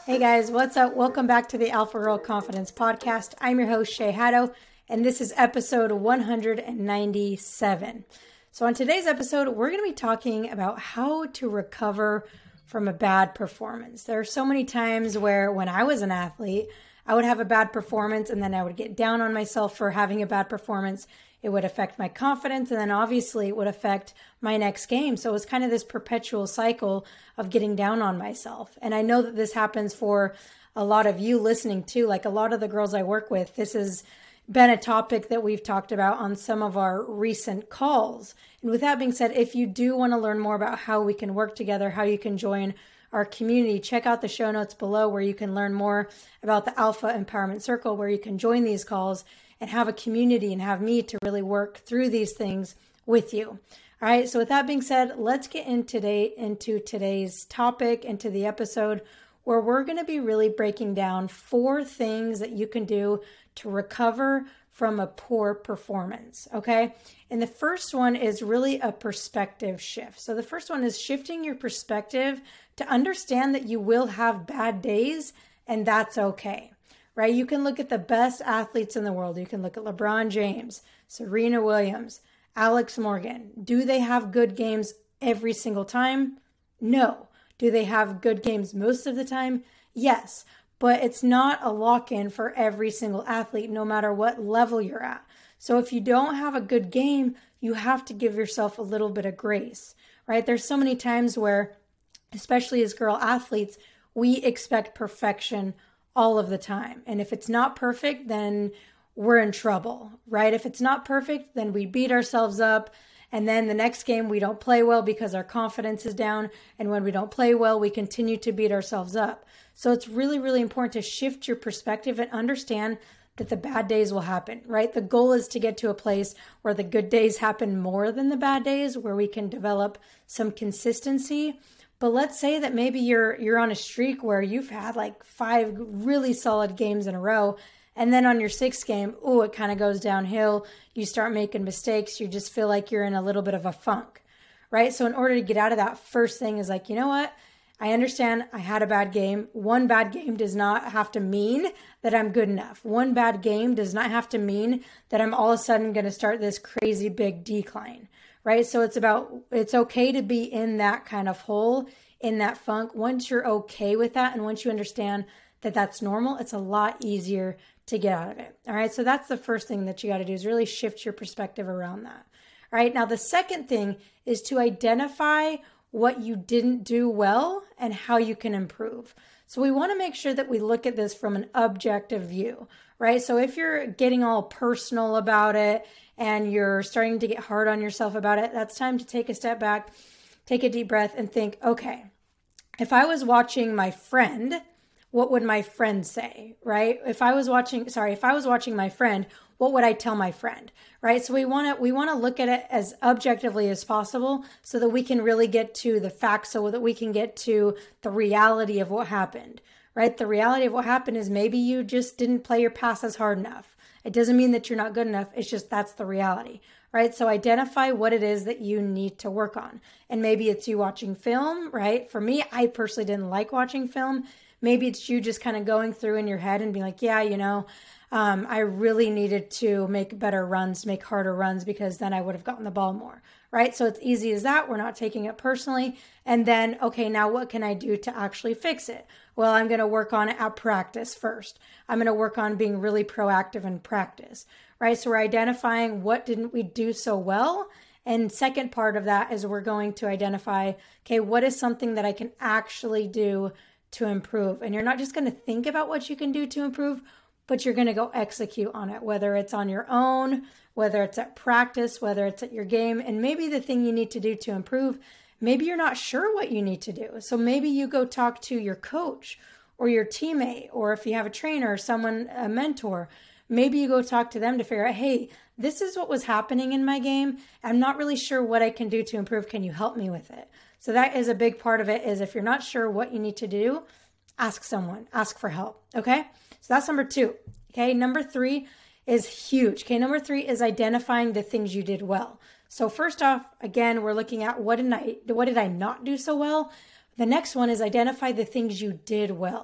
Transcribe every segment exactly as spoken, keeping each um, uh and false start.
Hey guys, what's up? Welcome back to the Alpha Girl Confidence Podcast. I'm your host, Shay Haddo, and this is episode one hundred ninety-seven. So on today's episode, we're going to be talking about how to recover from a bad performance. There are so many times where when I was an athlete, I would have a bad performance and then I would get down on myself for having a bad performance. It would affect my confidence, and then obviously it would affect my next game. So it was kind of this perpetual cycle of getting down on myself. And I know that this happens for a lot of you listening too. Like a lot of the girls I work with, this has been a topic that we've talked about on some of our recent calls. And with that being said, if you do want to learn more about how we can work together, how you can join our community, check out the show notes below where you can learn more about the Alpha Empowerment Circle, where you can join these calls and have a community and have me to really work through these things with you. All right. So with that being said, let's get in today into today's topic, into the episode where we're going to be really breaking down four things that you can do to recover from a poor performance. Okay. And the first one is really a perspective shift. So the first one is shifting your perspective to understand that you will have bad days and that's okay. Right? You can look at the best athletes in the world. You can look at LeBron James, Serena Williams, Alex Morgan. Do they have good games every single time? No. Do they have good games most of the time? Yes. But it's not a lock-in for every single athlete, no matter what level you're at. So if you don't have a good game, you have to give yourself a little bit of grace, right? There's so many times where, especially as girl athletes, we expect perfection all of the time. And if it's not perfect, then we're in trouble, right? If it's not perfect, then we beat ourselves up. And then the next game, we don't play well because our confidence is down. And when we don't play well, we continue to beat ourselves up. So it's really, really important to shift your perspective and understand that the bad days will happen, right? The goal is to get to a place where the good days happen more than the bad days, where we can develop some consistency. But let's say that maybe you're you're on a streak where you've had like five really solid games in a row. And then on your sixth game, oh, it kind of goes downhill. You start making mistakes. You just feel like you're in a little bit of a funk, right? So in order to get out of that, first thing is like, you know what? I understand I had a bad game. One bad game does not have to mean that I'm good enough. One bad game does not have to mean that I'm all of a sudden going to start this crazy big decline. Right? So it's about, it's okay to be in that kind of hole, in that funk. Once you're okay with that, and once you understand that that's normal, it's a lot easier to get out of it. All right. So that's the first thing that you got to do, is really shift your perspective around that. All right. Now, the second thing is to identify what you didn't do well and how you can improve. So we want to make sure that we look at this from an objective view, right? So if you're getting all personal about it and you're starting to get hard on yourself about it, that's time to take a step back, take a deep breath and think, okay, if I was watching my friend, what would my friend say, right? If I was watching, sorry, if I was watching my friend, what would I tell my friend, right? So we want to we want to look at it as objectively as possible so that we can really get to the facts, so that we can get to the reality of what happened, right? The reality of what happened is maybe you just didn't play your passes hard enough. It doesn't mean that you're not good enough. It's just that's the reality, right? So identify what it is that you need to work on. And maybe it's you watching film, right? For me, I personally didn't like watching film. Maybe it's you just kind of going through in your head and being like, yeah, you know, um, I really needed to make better runs, make harder runs, because then I would have gotten the ball more, right? So it's easy as that. We're not taking it personally. And then, okay, now what can I do to actually fix it? Well, I'm going to work on it at practice first. I'm going to work on being really proactive in practice, right? So we're identifying what didn't we do so well. And second part of that is we're going to identify, okay, what is something that I can actually do to improve? And you're not just going to think about what you can do to improve, but you're going to go execute on it, whether it's on your own, whether it's at practice, whether it's at your game. And maybe the thing you need to do to improve, maybe you're not sure what you need to do. So maybe you go talk to your coach or your teammate, or if you have a trainer or someone, a mentor, maybe you go talk to them to figure out, hey, this is what was happening in my game. I'm not really sure what I can do to improve. Can you help me with it? So that is a big part of it, is if you're not sure what you need to do, ask someone, ask for help. Okay. So that's number two. Okay. Number three is huge. Okay. Number three is identifying the things you did well. So first off, again, we're looking at what did I, what did I not do so well? The next one is identify the things you did well.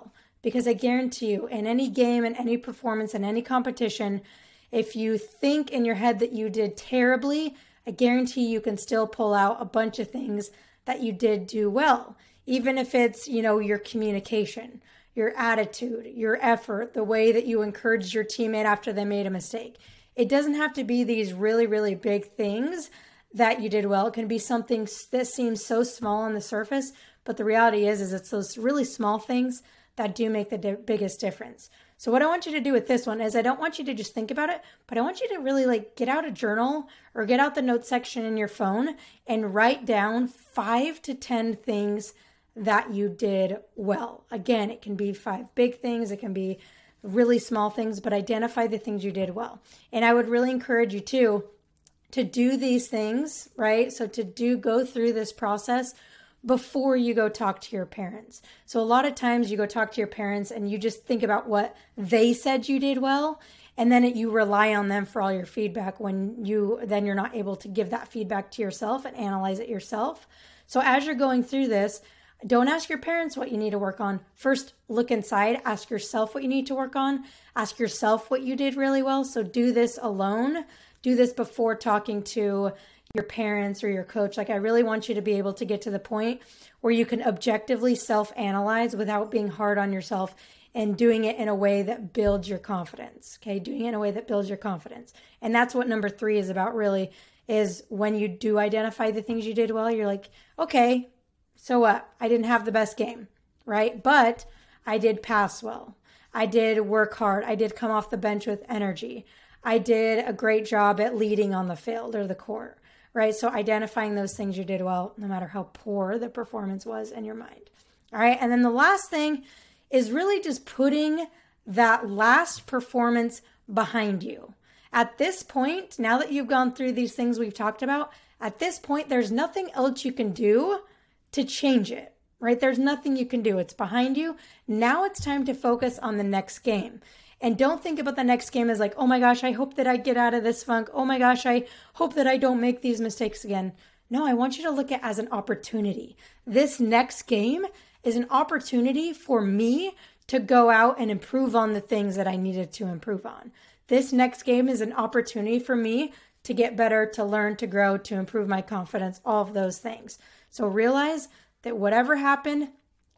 Because I guarantee you, in any game, in any performance, in any competition, if you think in your head that you did terribly, I guarantee you can still pull out a bunch of things that you did do well. Even if it's, you know, your communication, your attitude, your effort, the way that you encouraged your teammate after they made a mistake. It doesn't have to be these really, really big things that you did well. It can be something that seems so small on the surface, but the reality is, is it's those really small things that do make the di- biggest difference. So what I want you to do with this one is I don't want you to just think about it, but I want you to really like get out a journal or get out the notes section in your phone and write down five to ten things that you did well. Again, it can be five big things. It can be really small things, but identify the things you did well. And I would really encourage you too to do these things, right? So to do go through this process before you go talk to your parents. So a lot of times you go talk to your parents and you just think about what they said you did well, and then it, you rely on them for all your feedback when you then you're not able to give that feedback to yourself and analyze it yourself. So as you're going through this, don't ask your parents what you need to work on. First, look inside, ask yourself what you need to work on, ask yourself what you did really well. So do this alone. Do this before talking to your parents or your coach. Like, I really want you to be able to get to the point where you can objectively self-analyze without being hard on yourself and doing it in a way that builds your confidence. Okay. Doing it in a way that builds your confidence. And that's what number three is about, really, is when you do identify the things you did well, you're like, okay, so what? I didn't have the best game, right? But I did pass well. I did work hard. I did come off the bench with energy. I did a great job at leading on the field or the court. Right? So identifying those things you did well, no matter how poor the performance was in your mind. All right. And then the last thing is really just putting that last performance behind you. At this point, now that you've gone through these things we've talked about, at this point, there's nothing else you can do to change it, right? There's nothing you can do. It's behind you. Now it's time to focus on the next game. And don't think about the next game as like, oh my gosh, I hope that I get out of this funk. Oh my gosh, I hope that I don't make these mistakes again. No, I want you to look at it as an opportunity. This next game is an opportunity for me to go out and improve on the things that I needed to improve on. This next game is an opportunity for me to get better, to learn, to grow, to improve my confidence, all of those things. So realize that whatever happened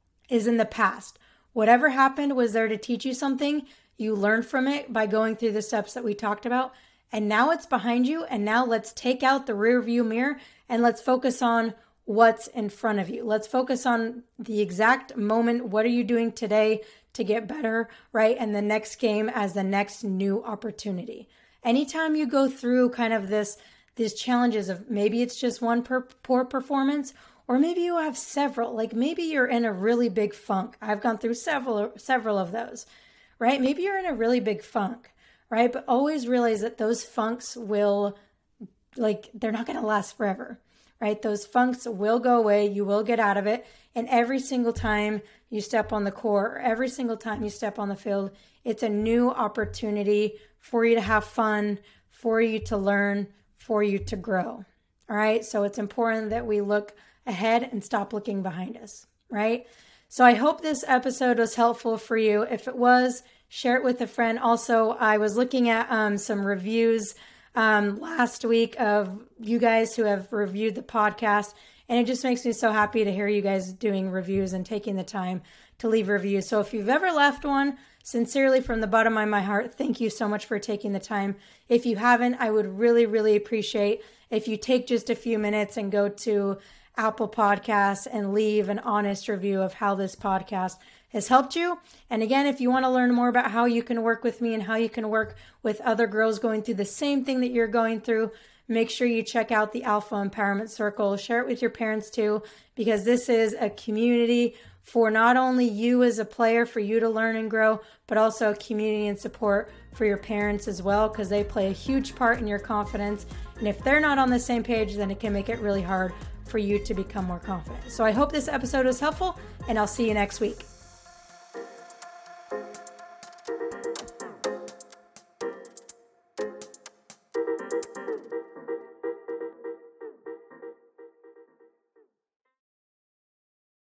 is in the past. Whatever happened was there to teach you something. You learned from it by going through the steps that we talked about. And now it's behind you. And now let's take out the rear view mirror and let's focus on what's in front of you. Let's focus on the exact moment. What are you doing today to get better, right? And the next game as the next new opportunity. Anytime you go through kind of this, these challenges of maybe it's just one per, poor performance, or maybe you have several, like maybe you're in a really big funk. I've gone through several, several of those. Right? Maybe you're in a really big funk, right? But always realize that those funks will, like, they're not going to last forever, right? Those funks will go away. You will get out of it. And every single time you step on the court, or every single time you step on the field, it's a new opportunity for you to have fun, for you to learn, for you to grow. All right? So it's important that we look ahead and stop looking behind us, right? So I hope this episode was helpful for you. If it was, share it with a friend. Also, I was looking at um, some reviews um, last week of you guys who have reviewed the podcast, and it just makes me so happy to hear you guys doing reviews and taking the time to leave reviews. So if you've ever left one, sincerely from the bottom of my heart, thank you so much for taking the time. If you haven't, I would really, really appreciate if you take just a few minutes and go to Apple Podcasts and leave an honest review of how this podcast has helped you. And again, if you want to learn more about how you can work with me and how you can work with other girls going through the same thing that you're going through, make sure you check out the Alpha Empowerment Circle. Share it with your parents too, because this is a community for not only you as a player, for you to learn and grow, but also a community and support for your parents as well, because they play a huge part in your confidence. And if they're not on the same page, then it can make it really hard for you to become more confident. So I hope this episode was helpful, and I'll see you next week.